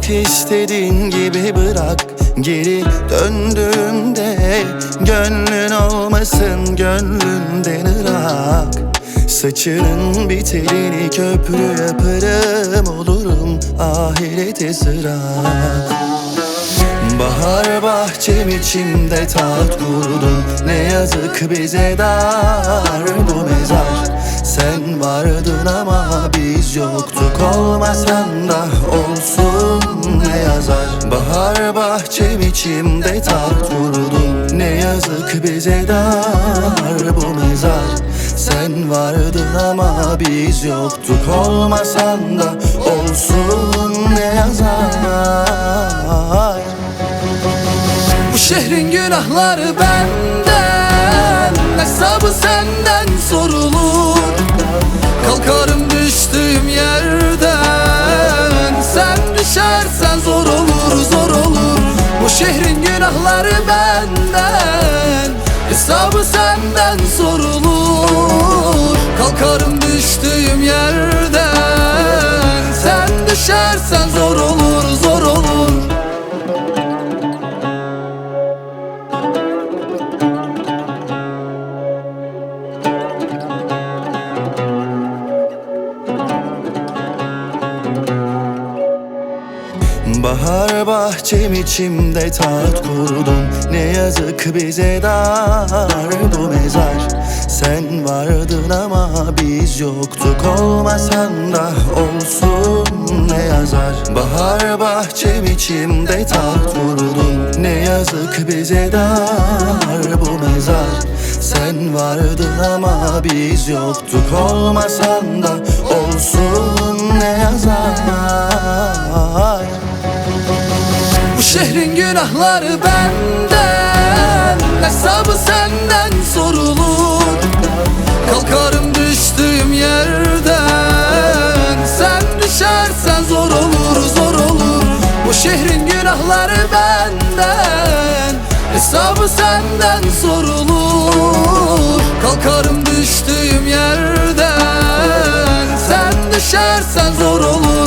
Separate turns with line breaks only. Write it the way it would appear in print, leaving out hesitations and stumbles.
Bak istediğin gibi bırak, geri döndüğümde gönlün olmasın gönlümden ırak. Saçının bir telini köprü yaparım, olurum ahirete sırak. Bahar bahçem içimde taht kurdun, ne yazık bize dar bu mezar. Sen vardın ama biz yoktuk, olmasan da olsun ne yazar. Bahar bahçem içimde taht kurdun, ne yazık bize dar bu mezar. Sen vardın ama biz yoktuk, olmasan da olsun ne yazar.
Bu şehrin günahları benden, hesabı senden sorulur. Kalkarım düştüğüm yerden, sen düşersen zor olur, zor olur. Bu şehrin günahları benden, hesabı senden sorulur. Kalkarım düştüğüm yerden, sen düşersen zor olur, zor olur.
Bahar bahçem içimde taht kurdun, ne yazık bize dar bu mezar. Sen vardın ama biz yoktuk, olmasan da olsun ne yazar. Bahar bahçem içimde taht kurdun, ne yazık bize dar bu mezar. Sen vardın ama biz yoktuk, olmasan da olsun ne yazar.
Bu şehrin günahları benden, hesabı senden sorulur. Kalkarım düştüğüm yerden, sen düşersen zor olur, zor olur. Bu şehrin günahları benden, hesabı senden sorulur. Kalkarım düştüğüm yerden, sen düşersen zor olur.